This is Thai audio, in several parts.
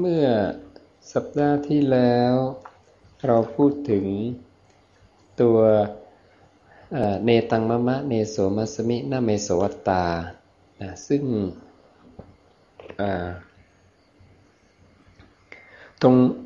เมื่อสัปดาห์ที่แล้วเราพูดถึงตัวเนตังมะมะเนโสมัสมินาเมโสวัตตาซึ่งต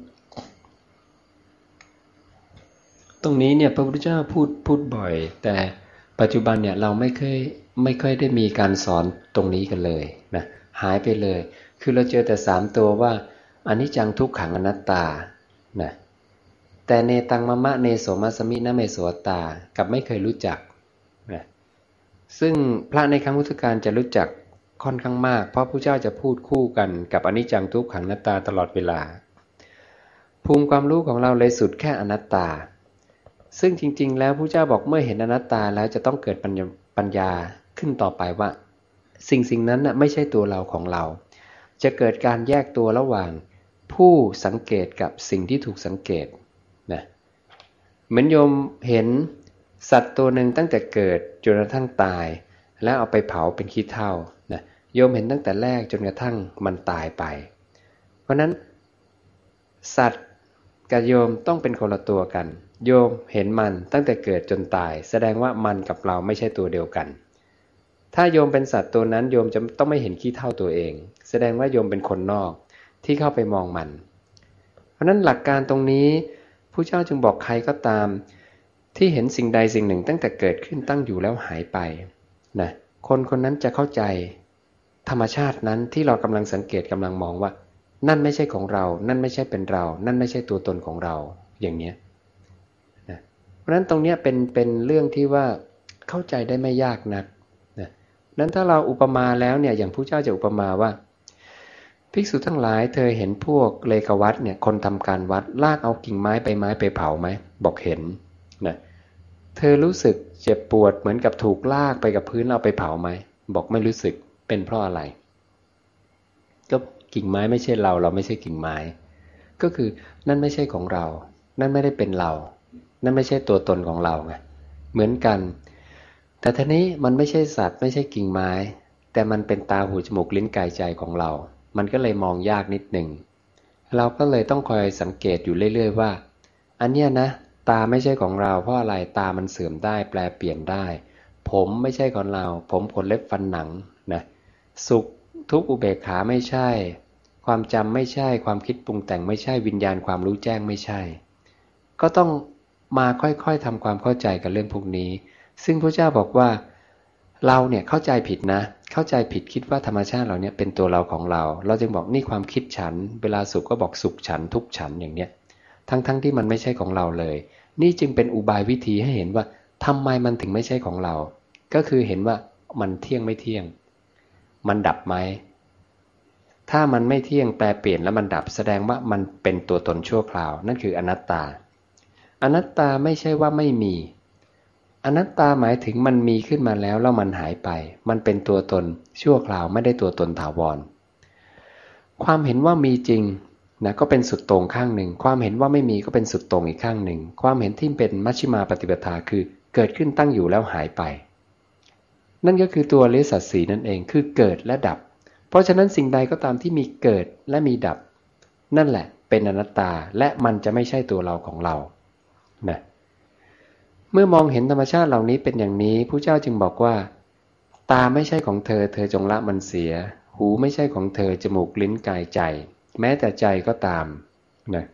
รงนี้เนี่ยพระพุทธเจ้าพูดบ่อยแต่ปัจจุบันเนี่ยเราไม่ค่อยได้มีการสอนตรงนี้กันเลยนะหายไปเลยคือเราเจอแต่3ตัวว่าอนิจจังทุกขังอนัตตานะแต่เนตังมะมะเนโสมัสมินะเมโสวัตตากับไม่เคยรู้จักนะซึ่งพระในครั้งพุทธกาลจะรู้จักค่อนข้างมากเพราะพระเจ้าจะพูดคู่กันกับอนิจจังทุกขังอนัตตาตลอดเวลาภูมิความรู้ของเราเลยสุดแค่อนัตตาซึ่งจริงๆแล้วพระเจ้าบอกเมื่อเห็นอนัตตาแล้วจะต้องเกิดปัญญาขึ้นต่อไปว่าสิ่งนั้นน่ะไม่ใช่ตัวเราของเราจะเกิดการแยกตัวระหว่างผู้สังเกตกับสิ่งที่ถูกสังเกตนะเหมือนโยมเห็นสัตว์ตัวหนึ่งตั้งแต่เกิดจนกระทั่งตายแล้วเอาไปเผาเป็นขี้เถ้านะโยมเห็นตั้งแต่แรกจนกระทั่งมันตายไปเพราะนั้นสัตว์กับโยมต้องเป็นคนละตัวกันโยมเห็นมันตั้งแต่เกิดจนตายแสดงว่ามันกับเราไม่ใช่ตัวเดียวกันถ้าโยมเป็นสัตว์ตัวนั้นโยมจะต้องไม่เห็นขี้เถ้าตัวเองแสดงว่าโยมเป็นคนนอกที่เข้าไปมองมันเพราะนั้นหลักการตรงนี้พระเจ้าจึงบอกใครก็ตามที่เห็นสิ่งใดสิ่งหนึ่งตั้งแต่เกิดขึ้นตั้งอยู่แล้วหายไปนะคนนั้นจะเข้าใจธรรมชาตินั้นที่เรากำลังสังเกตกำลังมองว่านั่นไม่ใช่ของเรานั่นไม่ใช่เป็นเรานั่นไม่ใช่ตัวตนของเราอย่างนี้นะเพราะฉะนั้นตรงนี้เป็นเรื่องที่ว่าเข้าใจได้ไม่ยากนักนะนั้นถ้าเราอุปมาแล้วเนี่ยอย่างพระเจ้าจะอุปมาว่าภิกษุทั้งหลายเธอเห็นพวกเลขวัตเนี่ยคนทำการวัดลากเอากิ่งไม้ใบไม้ไปเผาไหมบอกเห็นนะเธอรู้สึกเจ็บปวดเหมือนกับถูกลากไปกับพื้นเอาไปเผาไหมบอกไม่รู้สึกเป็นเพราะอะไรก็กิ่งไม้ไม่ใช่เราไม่ใช่กิ่งไม้ก็คือนั่นไม่ใช่ของเรานั่นไม่ได้เป็นเรานั่นไม่ใช่ตัวตนของเราไงเหมือนกันแต่ทีนี้มันไม่ใช่สัตว์ไม่ใช่กิ่งไม้แต่มันเป็นตาหูจมูกลิ้นกายใจของเรามันก็เลยมองยากนิดหนึ่งเราก็เลยต้องคอยสังเกตอยู่เรื่อยๆว่าอันเนี้ยนะตาไม่ใช่ของเราเพราะอะไรตามันเสื่อมได้แปลเปลี่ยนได้ผมไม่ใช่ของเราผมขนเล็บฟันหนังนะสุขทุกข์อุเบกขาไม่ใช่ความจำไม่ใช่ความคิดปรุงแต่งไม่ใช่วิญญาณความรู้แจ้งไม่ใช่ก็ต้องมาค่อยๆทำความเข้าใจกับเรื่องพวกนี้ซึ่งพระเจ้าบอกว่าเราเนี่ยเข้าใจผิดนะเข้าใจผิดคิดว่าธรรมชาติเราเนี่ยเป็นตัวเราของเราจึงบอกนี่ความคิดฉันเวลาสุขก็บอกสุขฉันทุกฉันอย่างเนี้ยทั้งที่มันไม่ใช่ของเราเลยนี่จึงเป็นอุบายวิธีให้เห็นว่าทำไมมันถึงไม่ใช่ของเราก็คือเห็นว่ามันเที่ยงไม่เที่ยงมันดับไหมถ้ามันไม่เที่ยงแปลเปลี่ยนแล้วมันดับแสดงว่ามันเป็นตัวตนชั่วคราวนั่นคืออนัตตาอนัตตาไม่ใช่ว่าไม่มีอนัตตาหมายถึงมันมีขึ้นมาแล้วมันหายไปมันเป็นตัวตนชั่วคราวไม่ได้ตัวตนถาวรความเห็นว่ามีจริงนะก็เป็นสุดโต่งข้างหนึ่งความเห็นว่าไม่มีก็เป็นสุดโต่งอีกข้างหนึ่งความเห็นที่เป็นมัชฌิมาปฏิปทาคือเกิดขึ้นตั้งอยู่แล้วหายไปนั่นก็คือตัวอริยสัจสี่นั่นเองคือเกิดและดับเพราะฉะนั้นสิ่งใดก็ตามที่มีเกิดและมีดับนั่นแหละเป็นอนัตตาและมันจะไม่ใช่ตัวเราของเรานะเมื่อมองเห็นธรรมชาติเหล่านี้เป็นอย่างนี้พระเจ้าจึงบอกว่าตาไม่ใช่ของเธอเธอจงละมันเสียหูไม่ใช่ของเธอจมูกลิ้นกายใจแม้แต่ใจก็ตามนะ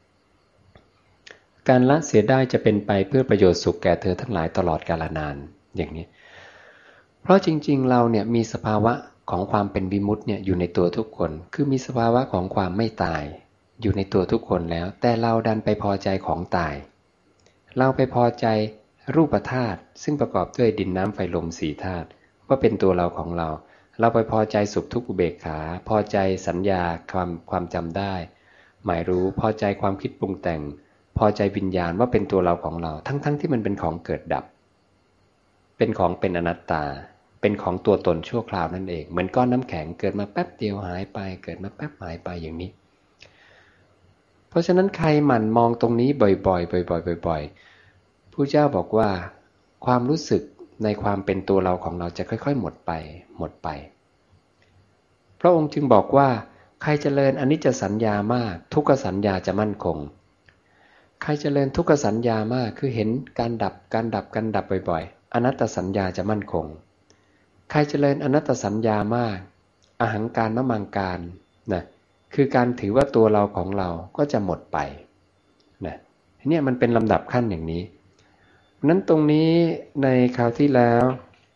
การละเสียได้จะเป็นไปเพื่อประโยชน์สุขแก่เธอทั้งหลายตลอดกาลนานอย่างนี้เพราะจริงๆเราเนี่ยมีสภาวะของความเป็นวิมุตติเนี่ยอยู่ในตัวทุกคนคือมีสภาวะของความไม่ตายอยู่ในตัวทุกคนแล้วแต่เราดันไปพอใจของตายเราไปพอใจรูปธาตุซึ่งประกอบด้วยดินน้ำไฟลมสี่ธาตุว่าเป็นตัวเราของเราไปพอใจสุขทุกข์อุเบกขาพอใจสัญญาความจำได้หมายรู้พอใจความคิดปรุงแต่งพอใจวิญญาณว่าเป็นตัวเราของเราทั้งที่มันเป็นของเกิดดับเป็นของเป็นอนัตตาเป็นของตัวตนชั่วคราวนั่นเองเหมือนก้อนน้ำแข็งเกิดมาแป๊บเดียวหายไปเกิดมาแป๊บหายไปอย่างนี้เพราะฉะนั้นใครหมั่นมองตรงนี้บ่อยๆบ่อยๆผู้เจ้าบอกว่าความรู้สึกในความเป็นตัวเราของเราจะค่อยๆหมดไปพระองค์จึงบอกว่าใครเจริญอนิจจสัญญามากทุกขสัญญาจะมั่นคงใครเจริญทุกขสัญญามากคือเห็นการดับบ่อยๆอนัตตสัญญาจะมั่นคงใครเจริญอนัตตสัญญามากอหังการมมังการนะคือการถือว่าตัวเราของเราก็จะหมดไปนะเนี่ยมันเป็นลำดับขั้นอย่างนี้นั้นตรงนี้ในคราวที่แล้ว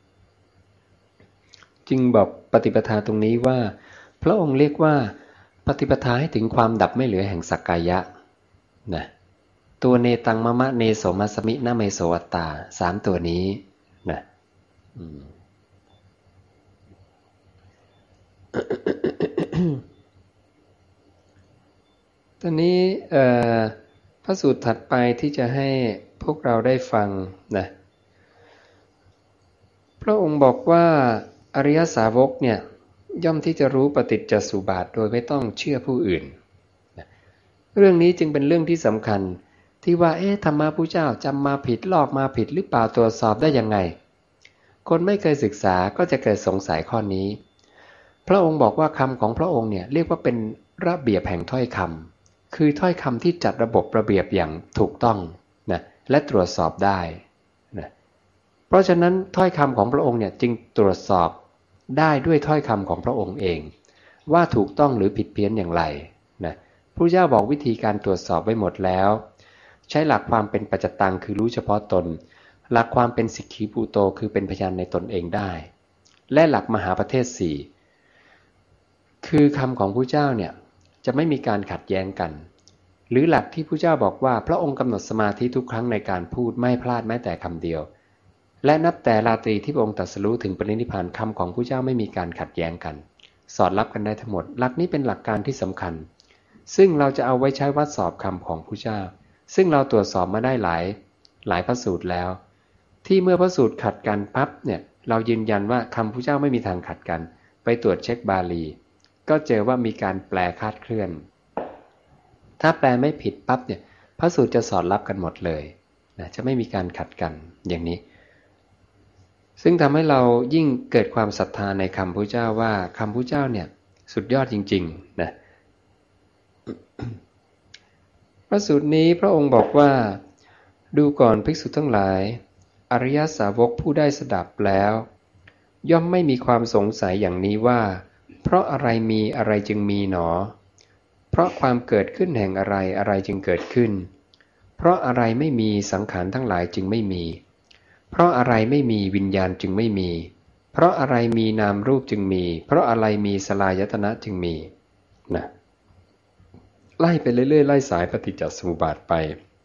จึงบอกปฏิปทาตรงนี้ว่าพระองค์เรียกว่าปฏิปทาให้ถึงความดับไม่เหลือแห่งสักกายะนะตัวเนตังมะมะเนโสมัสมินะเมโสอัตตาสามตัวนี้นะตอนนี้พระสูตรถัดไปที่จะให้พวกเราได้ฟังนะพระองค์บอกว่าอริยสาวกเนี่ยย่อมที่จะรู้ปฏิจจสุบาทโดยไม่ต้องเชื่อผู้อื่นนะเรื่องนี้จึงเป็นเรื่องที่สำคัญที่ว่าธรรมะพุทธเจ้าจำมาผิดลอกมาผิดหรือเปล่าตรวจสอบได้ยังไงคนไม่เคยศึกษาก็จะเกิดสงสัยข้อนี้พระองค์บอกว่าคำของพระองค์เนี่ยเรียกว่าเป็นระเบียบแห่งถ้อยคำคือถ้อยคำที่จัดระบบระเบียบอย่างถูกต้องนะและตรวจสอบได้นะเพราะฉะนั้นถ้อยคำของพระองค์เนี่ยจึงตรวจสอบได้ด้วยถ้อยคำของพระองค์เองว่าถูกต้องหรือผิดเพี้ยนอย่างไรนะพระเจ้าบอกวิธีการตรวจสอบไว้หมดแล้วใช้หลักความเป็นปัจจตังคือรู้เฉพาะตนหลักความเป็นสิกขีปูโตคือเป็นพยานในตนเองได้และหลักมหาประเทศสี่คือคำของพระเจ้าเนี่ยจะไม่มีการขัดแย้งกันหรือหลักที่พระเจ้าบอกว่าพระองค์กำหนดสมาธิทุกครั้งในการพูดไม่พลาดแม้แต่คำเดียวและนับแต่ราตรีที่พระองค์ตรัสรู้ถึงปรินิพพานคำของพระเจ้าไม่มีการขัดแย้งกันสอดรับกันได้ทั้งหมดหลักนี้เป็นหลักการที่สำคัญซึ่งเราจะเอาไว้ใช้วัดสอบคำของพระเจ้าซึ่งเราตรวจสอบมาได้หลายพระสูตรแล้วที่เมื่อพระสูตรขัดกันปั๊บเนี่ยเรายืนยันว่าคำพระเจ้าไม่มีทางขัดกันไปตรวจเช็คบาลีก็เจอว่ามีการแปลคลาดเคลื่อนถ้าแปลไม่ผิดปั๊บเนี่ยพระสูตรจะสอดรับกันหมดเลยนะจะไม่มีการขัดกันอย่างนี้ซึ่งทำให้เรายิ่งเกิดความศรัทธาในคำพระเจ้าว่าคำพระเจ้าเนี่ยสุดยอดจริงๆนะพระสูตรนี้พระองค์บอกว่าดูก่อนภิกษุทั้งหลายอริยสาวกผู้ได้สดับแล้วย่อมไม่มีความสงสัยอย่างนี้ว่าเพราะอะไรมีอะไรจึงมีหนอเพราะความเกิดขึ้นแห่งอะไรอะไรจึงเกิดขึ้นเพราะอะไรไม่มีสังขารทั้งหลายจึงไม่มีเพราะอะไรไม่มีวิญญาณจึงไม่มีเพราะอะไรมีนามรูปจึงมีเพราะอะไรมีสลายตนะจึงมีนะไล่ไปเรื่อยๆไล่สายปฏิจจสมุปบาทไป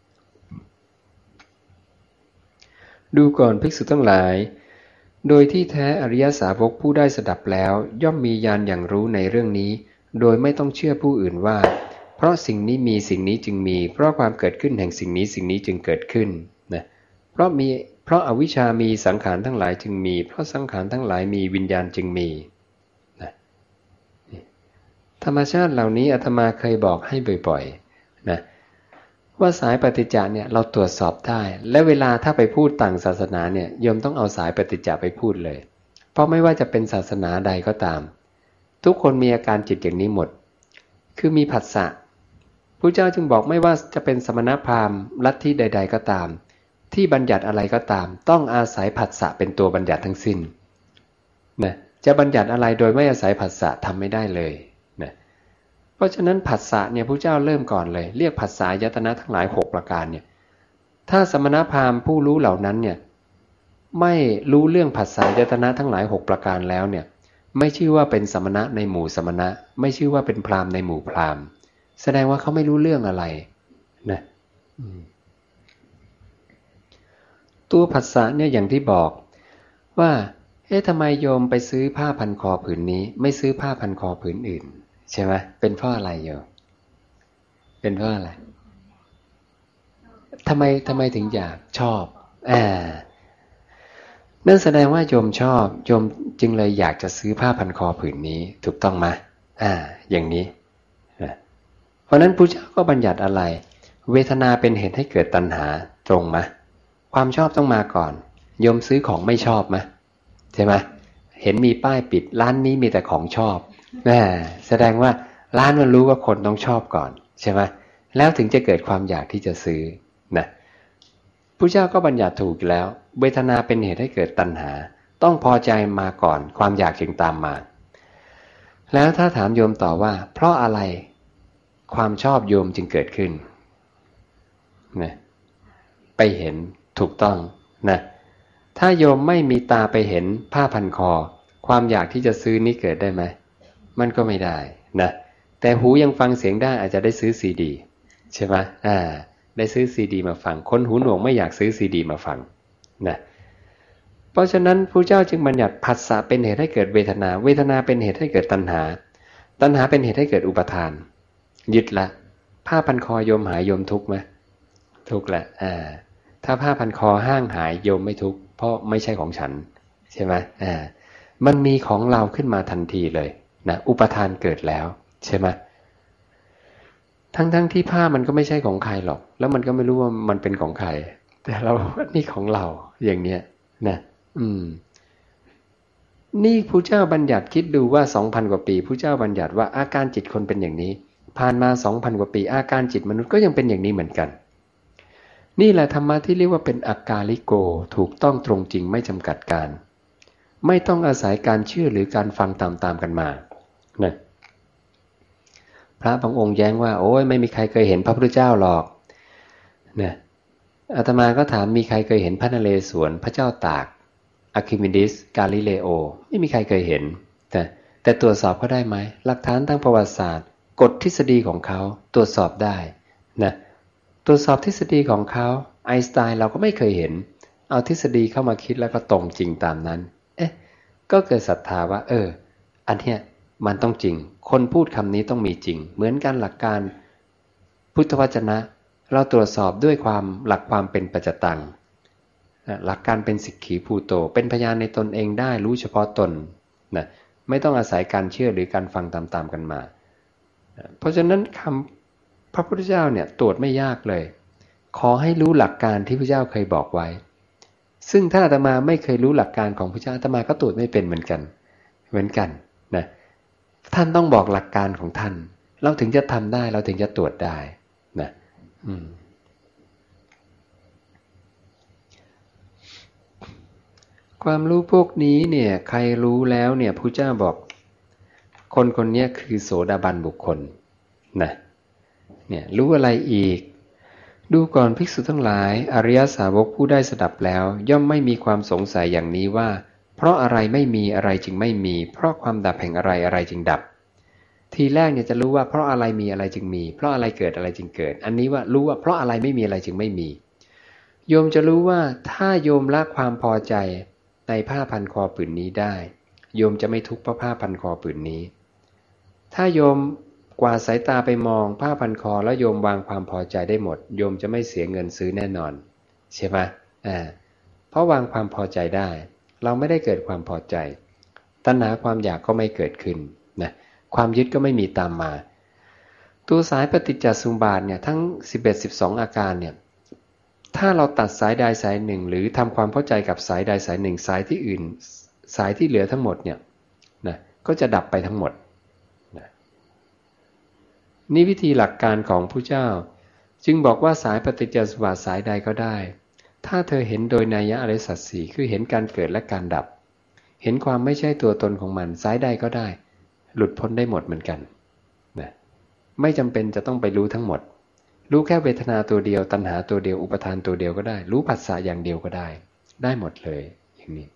ดูก่อนภิกษุทั้งหลายโดยที่แท้อริยสาวกผู้ได้สดับแล้วย่อมมีญาณอย่างรู้ในเรื่องนี้โดยไม่ต้องเชื่อผู้อื่นว่าเพราะสิ่งนี้มีสิ่งนี้จึงมีเพราะความเกิดขึ้นแห่งสิ่งนี้จึงเกิดขึ้นนะเพราะอวิชชามีสังขารทั้งหลายจึงมีเพราะสังขารทั้งหลายมีวิญญาณจึงมีนะธรรมชาติเหล่านี้อาตมาเคยบอกให้บ่อยๆนะว่าสายปฏิจจ์เนี่ยเราตรวจสอบได้และเวลาถ้าไปพูดต่างศาสนาเนี่ยโยมต้องเอาสายปฏิจจ์ไปพูดเลยเพราะไม่ว่าจะเป็นศาสนาใดก็ตามทุกคนมีอาการจิตอย่างนี้หมดคือมีผัสสะพระเจ้าจึงบอกไม่ว่าจะเป็นสมณพราหมณ์ลัทธิใดๆก็ตามที่บัญญัติอะไรก็ตามต้องอาศัยผัสสะเป็นตัวบัญญัติทั้งสิ้นนะจะบัญญัติอะไรโดยไม่อาศัยผัสสะทำไม่ได้เลยนะเพราะฉะนั้นผัสสะเนี่ยพระเจ้าเริ่มก่อนเลยเรียกผัสสะยตนะทั้งหลาย6ประการเนี่ยถ้าสมณพราหมณ์ผู้รู้เหล่านั้นเนี่ยไม่รู้เรื่องผัสสะยตนะทั้งหลาย6ประการแล้วเนี่ยไม่ชื่อว่าเป็นสมณะในหมู่สมณะไม่ชื่อว่าเป็นพราหมณ์ในหมู่พราหมณ์แสดงว่าเขาไม่รู้เรื่องอะไรนะตัวผัสสะเนี่ยอย่างที่บอกว่าทำไมโยมไปซื้อผ้าพันคอผืนนี้ไม่ซื้อผ้าพันคอผืนอื่นใช่ไหมเป็นเพราะอะไรโยมเป็นเพราะอะไรทำไมถึงอยากชอบนั่นแสดงว่าโยมชอบโยมจึงเลยอยากจะซื้อผ้าพันคอผืนนี้ถูกต้องไหมอย่างนี้เพราะนั้นพุทธเจ้าก็บัญญัติอะไรเวทนาเป็นเหตุให้เกิดตัณหาตรงไหมความชอบต้องมาก่อนโยมซื้อของไม่ชอบไหมใช่ไหมเห็นมีป้ายปิดร้านนี้มีแต่ของชอบแสดงว่าร้านมันรู้ว่าคนต้องชอบก่อนใช่ไหมแล้วถึงจะเกิดความอยากที่จะซื้อนะพระเจ้าก็บัญญัติถูกแล้วเวทนาเป็นเหตุให้เกิดตัณหาต้องพอใจมาก่อนความอยากจึงตามมาแล้วถ้าถามโยมต่อว่าเพราะอะไรความชอบโยมจึงเกิดขึ้นนะไปเห็นถูกต้องนะถ้าโยมไม่มีตาไปเห็นผ้าพันคอความอยากที่จะซื้อนี้เกิดได้ไหมมันก็ไม่ได้นะแต่หูยังฟังเสียงได้อาจจะได้ซื้อซีดีใช่ไหมได้ซื้อซีดีมาฟังคนหูหนวกไม่อยากซื้อซีดีมาฟังนะเพราะฉะนั้นพระเจ้าจึงบัญญัติผัสสะเป็นเหตุให้เกิดเวทนาเวทนาเป็นเหตุให้เกิดตัณหาตัณหาเป็นเหตุให้เกิดอุปทานยึดละผ้าพันคอโยมหายโยมทุกข์ไหมทุกข์แหละถ้าผ้าพันคอห้างหายโยมไม่ทุกข์เพราะไม่ใช่ของฉันใช่ไหมมันมีของเราขึ้นมาทันทีเลยนะอุปทานเกิดแล้วใช่ไหมทั้งที่ผ้ามันก็ไม่ใช่ของใครหรอกแล้วมันก็ไม่รู้ว่ามันเป็นของใครแต่เราว่านี่ของเราอย่างเนี้ยนะนี่พระเจ้าบัญญัติคิดดูว่า 2,000 กว่าปีพระเจ้าบัญญัติว่าอาการจิตคนเป็นอย่างนี้ผ่านมา 2,000 กว่าปีอาการจิตมนุษย์ก็ยังเป็นอย่างนี้เหมือนกันนี่แหละธรรมะที่เรียกว่าเป็นอากาลิโกถูกต้องตรงจริงไม่จำกัดการไม่ต้องอาศัยการเชื่อหรือการฟังตามกันมานะพระบางองค์แย้งว่าโอ้ยไม่มีใครเคยเห็นพระพุทธเจ้าหรอกนะอาตมาก็ถามมีใครเคยเห็นพระนเรศวรพระเจ้าตากอะคิมิดิสกาลิเลโอไม่มีใครเคยเห็นแต่ตรวจสอบเขาได้ไหมหลักฐานทางประวัติศาสตร์กฎทฤษฎีของเขาตรวจสอบได้นะตรวจสอบทฤษฎีของเขาไอน์สไตน์เราก็ไม่เคยเห็นเอาทฤษฎีเข้ามาคิดแล้วก็ตรงจริงตามนั้นก็เกิดศรัทธาว่าอันเนี้ยมันต้องจริงคนพูดคำนี้ต้องมีจริงเหมือนกันหลักการพุทธวจนะเราตรวจสอบด้วยหลักความเป็นปัจจตังหลักการเป็นสิกขีภูโตเป็นพยานในตนเองได้รู้เฉพาะตนนะไม่ต้องอาศัยการเชื่อหรือการฟังตามกันมาเพราะฉะนั้นคำพระพุทธเจ้าเนี่ยตรวจไม่ยากเลยขอให้รู้หลักการที่พระเจ้าเคยบอกไว้ซึ่งถ้าอาตมาไม่เคยรู้หลักการของพระเจ้าอาตมาก็ตรวจไม่เป็นเหมือนกันนะท่านต้องบอกหลักการของท่านเราถึงจะทำได้เราถึงจะตรวจได้นะความรู้พวกนี้เนี่ยใครรู้แล้วเนี่ยพระเจ้าบอกคนนี้คือโสดาบันบุคคลนะเนี่ยรู้อะไรอีกดูก่อนภิกษุทั้งหลายอริยสาวกผู้ได้สดับแล้วย่อมไม่มีความสงสัยอย่างนี้ว่าเพราะอะไรไม่มีอะไรจึงไม่มีเพราะความดับแห่งอะไรอะไรจึงดับทีแรกเนี่ยจะรู้ว่าเพราะอะไรมีอะไรจึงมีเพราะอะไรเกิดอะไรจึงเกิดอันนี้ว่ารู้ว่าเพราะอะไรไม่มีอะไรจึงไม่มีโยมจะรู้ว่าถ้าโยมละความพอใจในผ้าพันคอผืนนี้ได้โยมจะไม่ทุกข์เพราะผ้าพันคอผืนนี้ถ้าโยมกวาดสายตาไปมองผ้าพันคอแล้วโยมวางความพอใจได้หมดโยมจะไม่เสียเงินซื้อแน่นอนใช่ไหมเพราะวางความพอใจได้เราไม่ได้เกิดความพอใจตัณหาความอยากก็ไม่เกิดขึ้นนะความยึดก็ไม่มีตามมาตัวสายปฏิจจสมุปบาทเนี่ยทั้ง11-12อาการเนี่ยถ้าเราตัดสายใดสายหนึ่งหรือทำความเข้าใจกับสายใดสายหนึ่งสายที่อื่นสายที่เหลือทั้งหมดเนี่ยนะก็จะดับไปทั้งหมดนะนี่วิธีหลักการของพระเจ้าจึงบอกว่าสายปฏิจจสมุปบาทสายใดก็ได้ถ้าเธอเห็นโดยนัยยะอริยสัจสี่คือเห็นการเกิดและการดับเห็นความไม่ใช่ตัวตนของมันสายใดก็ได้หลุดพ้นได้หมดเหมือนกันนะไม่จำเป็นจะต้องไปรู้ทั้งหมดรู้แค่เวทนาตัวเดียวตัณหาตัวเดียวอุปทานตัวเดียวก็ได้รู้ผัสสะอย่างเดียวก็ได้หมดเลยอย่างนี้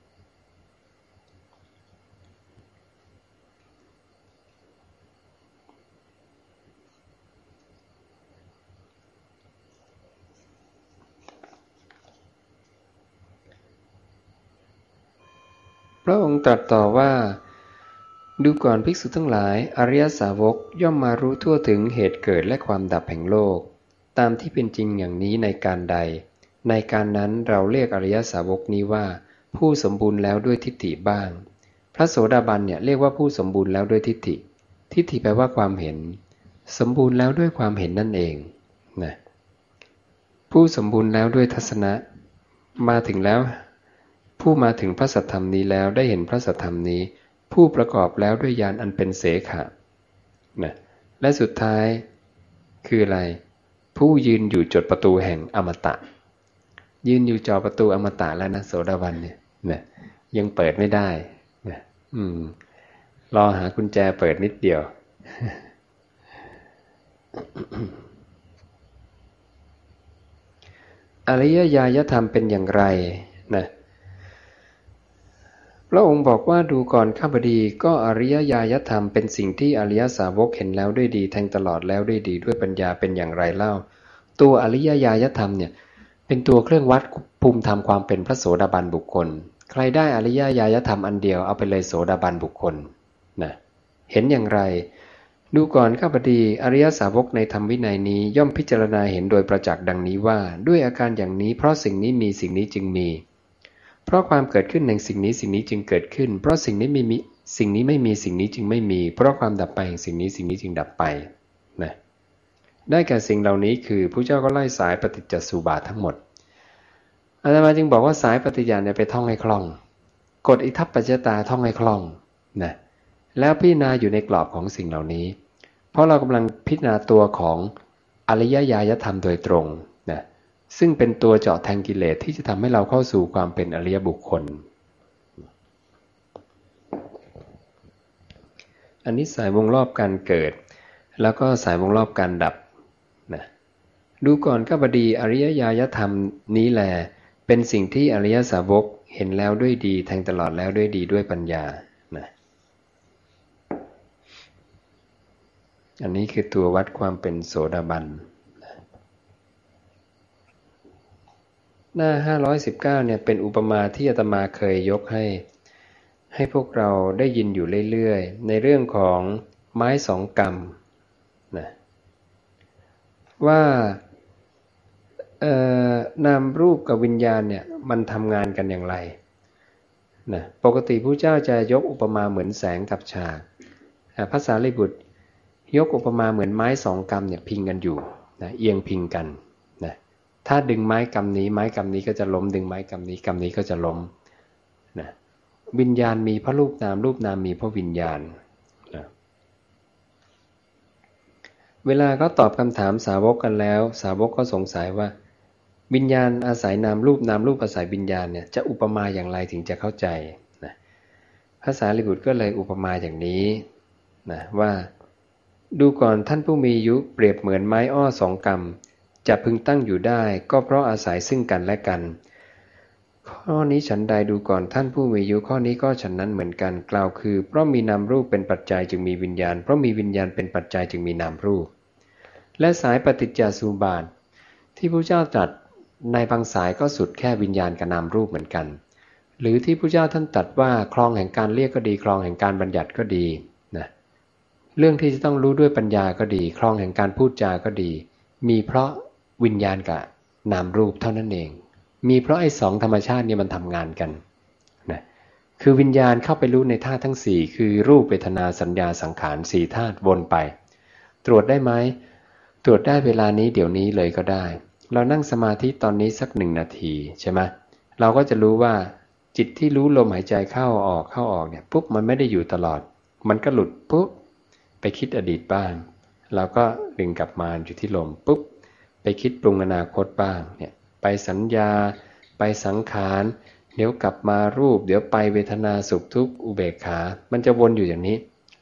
พระองค์ตรัสต่อว่าดูก่อนภิกษุทั้งหลายอริยสาวกย่อมมารู้ทั่วถึงเหตุเกิดและความดับแห่งโลกตามที่เป็นจริงอย่างนี้ในการใดในการนั้นเราเรียกอริยสาวกนี้ว่าผู้สมบูรณ์แล้วด้วยทิฏฐิบ้างพระโสดาบันเนี่ยเรียกว่าผู้สมบูรณ์แล้วด้วยทิฏฐิทิฏฐิแปลว่าความเห็นสมบูรณ์แล้วด้วยความเห็นนั่นเองนะผู้สมบูรณ์แล้วด้วยทัศนะมาถึงแล้วผู้มาถึงพระสัทธรรมนี้แล้วได้เห็นพระสัทธรรมนี้ผู้ประกอบแล้วด้วยญาณอันเป็นเสขะนะและสุดท้ายคืออะไรผู้ยืนอยู่จดประตูแห่งอมตะยืนอยู่จอประตูอมตะแล้วนะโสดาบันเนี่ยนะยังเปิดไม่ได้นะรอหากุญแจเปิดนิดเดียว อริยญาณธรรมเป็นอย่างไรนะพระองค์บอกว่าดูก่อนข้าพดีก็อริยญาณธรรมเป็นสิ่งที่อริยสาวกเห็นแล้วด้วยดีแทงตลอดแล้วด้วยดีด้วยปัญญาเป็นอย่างไรเล่าตัวอริยญาณธรรมเนี่ยเป็นตัวเครื่องวัดภูมิธรรมความเป็นพระโสดาบันบุคคลใครได้อริยญาณธรรมอันเดียวเอาไปเลยโสดาบันบุคคลนะเห็นอย่างไรดูก่อนข้าพดีอริยสาวกในธรรมวินัยนี้ย่อมพิจารณาเห็นโดยประจักษ์ดังนี้ว่าด้วยอาการอย่างนี้เพราะสิ่งนี้มีสิ่งนี้จึงมีเพราะความเกิดขึ้นแห่งสิ่งนี้สิ่งนี้จึงเกิดขึ้นเพราะสิ่งนี้ไม่มีสิ่งนี้ไม่มีสิ่งนี้จึงไม่มีเพราะความดับไปแห่งสิ่งนี้สิ่งนี้จึงดับไปนะได้แก่สิ่งเหล่านี้คือพระเจ้าก็ไล่สายปฏิจจสุบาททั้งหมดอาตมาจึงบอกว่าสายปฏิจจ์เนี่ยไปท่องให้คล่องกฎอิทัปปัจจตาท่องให้คล่องนะแล้วพิจารณาอยู่ในกรอบของสิ่งเหล่านี้เพราะเรากำลังพิจารณาตัวของอริยญาณธรรมโดยตรงนะซึ่งเป็นตัวเจาะแทงกิเลสที่จะทำให้เราเข้าสู่ความเป็นอริยบุคคลอันนี้สายวงรอบการเกิดแล้วก็สายวงรอบการดับนะดูก่อนข้าพดีอริยญาณธรรมนี้แลเป็นสิ่งที่อริยสาวกเห็นแล้วด้วยดีแทงตลอดแล้วด้วยดีด้วยปัญญานะอันนี้คือตัววัดความเป็นโสดาบันหน้า519เนี่ยเป็นอุปมาที่อาตมาเคยยกให้พวกเราได้ยินอยู่เรื่อยๆในเรื่องของไม้สองกรรมนะว่านามรูปกับวิญญาณเนี่ยมันทำงานกันอย่างไรนะปกติพระเจ้าจะยกอุปมาเหมือนแสงกับฉากพระสารีบุตรยกอุปมาเหมือนไม้สองกำเนี่ยพิงกันอยู่นะเอียงพิงกันนะถ้าดึงไม้กำนี้ไม้กำนี้ก็จะล้มดึงไม้กำนี้กำนี้ก็จะล้มนะวิญญาณมีเพราะรูปนามรูปนามมีเพราะวิญญาณนะเวลาเขาตอบคำถามสาวกกันแล้วสาวกก็สงสัยว่าวิญญาณอาศัยนามรูปนามรูปอาศัยวิญญาณเนี่ยจะอุปมาอย่างไรถึงจะเข้าใจนะพระสารีบุตรก็เลยอุปมาอย่างนี้นะว่าดูก่อนท่านผู้มีอายุเปรียบเหมือนไม้อ้อสองกำจะพึงตั้งอยู่ได้ก็เพราะอาศัยซึ่งกันและกันข้อนี้ฉันใดดูก่อนท่านผู้มีอายุข้อนี้ก็ฉันนั้นเหมือนกันกล่าวคือเพราะมีนามรูปเป็นปัจจัยจึงมีวิญญาณเพราะมีวิญญาณเป็นปัจจัยจึงมีนามรูปและสายปฏิจจสมุปบาทที่พระเจ้าตรัสในบางสายก็สุดแค่วิญญาณกับนามรูปเหมือนกันหรือที่พระเจ้าท่านตรัสว่าคลองแห่งการเรียกก็ดีคลองแห่งการบัญญัติก็ดีนะเรื่องที่จะต้องรู้ด้วยปัญญาก็ดีคลองแห่งการพูดจาก็ดีมีเพราะวิญญาณกับนามรูปเท่านั้นเองมีเพราะไอ้สองธรรมชาติเนี่ยมันทำงานกันนะคือวิญญาณเข้าไปรู้ในธาตุทั้งสี่คือรูปเวทนาสัญญาสังขารสี่ธาตุวนไปตรวจได้ไหมตรวจได้เวลานี้เดี๋ยวนี้เลยก็ได้เรานั่งสมาธิตอนนี้สัก1 นาทีใช่ไหมเราก็จะรู้ว่าจิตที่รู้ลมหายใจเข้าออกเนี่ยปุ๊บมันไม่ได้อยู่ตลอดมันก็หลุดปุ๊บไปคิดอดีตบ้างเราก็ดึงกลับมาอยู่ที่ลมปุ๊บไปคิดปรุงอนาคตบ้างเนี่ยไปสัญญาไปสังขารเดี๋ยวกลับมารูปเดี๋ยวไปเวทนาสุขทุกข์อุเบกขามันจะวนอยู่อย่างนี้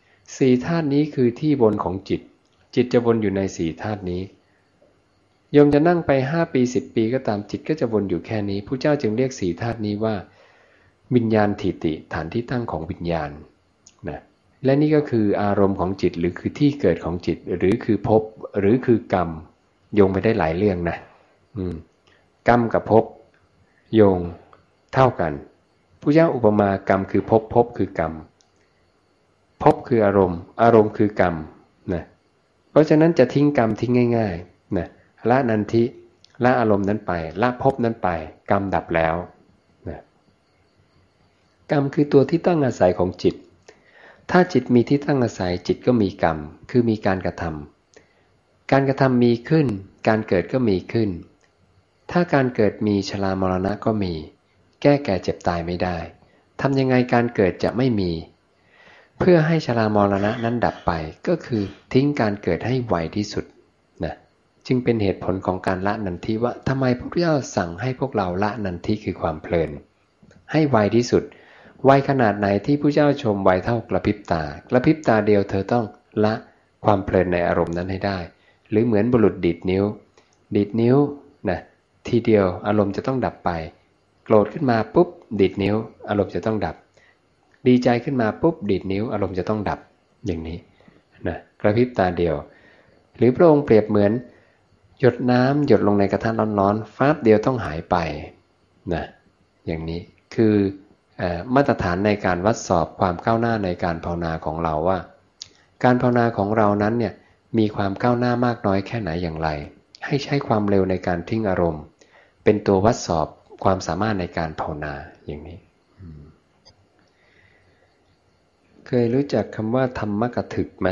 4 ธาตุนี้คือที่วนของจิตจะวนอยู่ใน4 ธาตุนี้โยมจะนั่งไป5 ปี10 ปีก็ตามจิตก็จะวนอยู่แค่นี้พระเจ้าจึงเรียก4 ธาตุนี้ว่าวิญญาณทิฏฐิฐานที่ตั้งของวิญญาณนะและนี่ก็คืออารมณ์ของจิตหรือคือที่เกิดของจิตหรือคือภพหรือคือกรรมโยงไปได้หลายเรื่องนะกรรมกับภพโยงเท่ากันพระเจ้าอุปมากรรมคือภพภพคือกรรมภพคืออารมณ์อารมณ์คือกรรมนะเพราะฉะนั้นจะทิ้งกรรมทิ้งง่ายๆนะละนันทิละอารมณ์นั้นไปละภพนั้นไปกรรมดับแล้วนะกรรมคือตัวที่ตั้งอาศัยของจิตถ้าจิตมีที่ตั้งอาศัยจิตก็มีกรรมคือมีการกระทำการกระทำมีขึ้นการเกิดก็มีขึ้นถ้าการเกิดมีชรามรณะก็มีแก้แก่เจ็บตายไม่ได้ทำยังไงการเกิดจะไม่มีพื่อให้ชรามรณะนั้นดับไปก็คือทิ้งการเกิดให้ไวที่สุดนะจึงเป็นเหตุผลของการละนันทิว่าทำไมพระพุทธเจ้าสั่งให้พวกเราละนันทิคือความเพลินให้ไวที่สุดไวขนาดไหนที่พระเจ้าชมไวเท่ากระพริบตากระพริบตาเดียวเธอต้องละความเพลินในอารมณ์นั้นให้ได้หรือเหมือนบุรุษดีดนิ้วนะทีเดียวอารมณ์จะต้องดับไปโกรธขึ้นมาปุ๊บดีดนิ้วอารมณ์จะต้องดับดีใจขึ้นมาปุ๊บดีดนิ้วอารมณ์จะต้องดับอย่างนี้นะกระพริบตาเดียวหรือพระองค์เปรียบเหมือนหยดน้ำหยดลงในกระทะร้อนๆฟ้าเดียวต้องหายไปนะอย่างนี้คือมาตรฐานในการวัดสอบความก้าวหน้าในการภาวนาของเราว่าการภาวนาของเรานั้นเนี่ยมีความก้าวหน้ามากน้อยแค่ไหนอย่างไรให้ใช้ความเร็วในการทิ้งอารมณ์เป็นตัววัดสอบความสามารถในการภาวนาอย่างนี้เคยรู้จักคำว่าธรรมกถึกไหม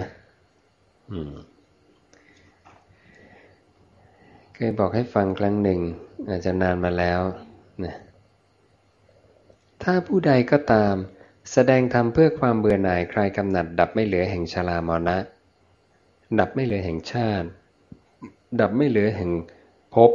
เคยบอกให้ฟังครั้งหนึ่งอาจจะนานมาแล้วนะถ้าผู้ใดก็ตามแสดงธรรมเพื่อความเบื่อหน่ายคลายกำหนัดดับไม่เหลือแห่งชรามรณะดับไม่เหลือแห่งชาติดับไม่เหลือแห่งภพ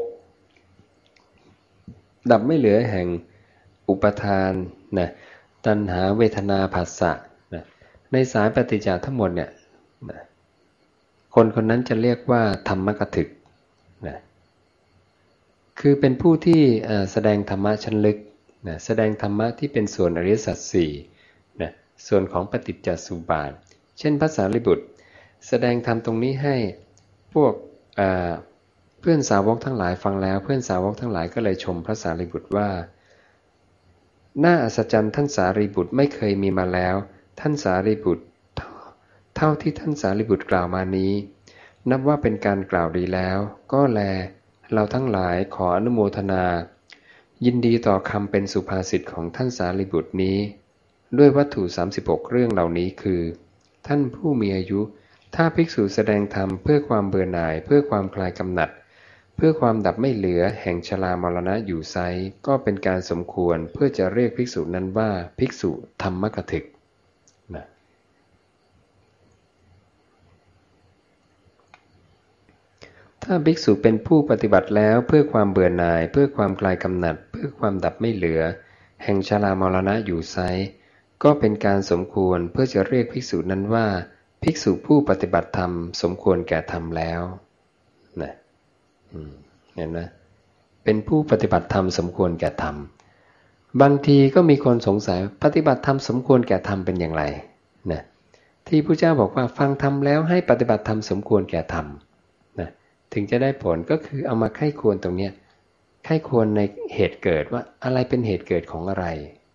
ดับไม่เหลือแห่งอุปทานนะตัณหาเวทนาผัสสะนะในสายปฏิจจ์ทั้งหมดเนี่ยนะคนคนนั้นจะเรียกว่าธรรมกถึกนะคือเป็นผู้ที่แสดงธรรมะชั้นลึกนะแสดงธรรมะที่เป็นส่วนอริยสัจสี่นะส่วนของปฏิจจสมุปบาทเช่นพระสารีบุตรแสดงธรรมตรงนี้ให้พวกเพื่อนสาวกทั้งหลายฟังแล้วเพื่อนสาวกทั้งหลายก็เลยชมพระสารีบุตรว่าน่าอัศจรรย์ท่านสารีบุตรไม่เคยมีมาแล้วท่านสารีบุตรเท่าที่ท่านสารีบุตรกล่าวมานี้นับว่าเป็นการกล่าวดีแล้วก็แลเราทั้งหลายขออนุโมทนายินดีต่อคำเป็นสุภาษิตของท่านสารีบุตรนี้ด้วยวัตถุ36เรื่องเหล่านี้คือท่านผู้มีอายุถ้าภิกษุแสดงธรรมเพื่อความเบื่อหน่ายเพื่อความคลายกำหนัดเพื่อความดับไม่เหลือแห่งชรามรณะอยู่ไซก็เป็นการสมควรเพื่อจะเรียกภิกษุนั้นว่าภิกษุธรรมกถึกนะถ้าภิกษุเป็นผู้ปฏิบัติแล้วเพื่อความเบื่อหน่ายเพื่อความคลายกำหนัดเพื่อความดับไม่เหลือแห่งชรามรณะอยู่ไซก็เป็นการสมควรเพื่อจะเรียกภิกษุนั้นว่าภิกษุผู้ปฏิบัติธรรมสมควรแก่ธรรมแล้วนะเห็นไหมเป็นผู้ปฏิบัติธรรมสมควรแก่ธรรมบางทีก็มีคนสงสัยปฏิบัติธรรมสมควรแก่ธรรมเป็นอย่างไรนะที่พระเจ้าบอกว่าฟังธรรมแล้วให้ปฏิบัติธรรมสมควรแก่ธรรมนะถึงจะได้ผลก็คือเอามาไข้ควรตรงเนี้ยไข้ควรในเหตุเกิดว่าอะไรเป็นเหตุเกิดของอะไร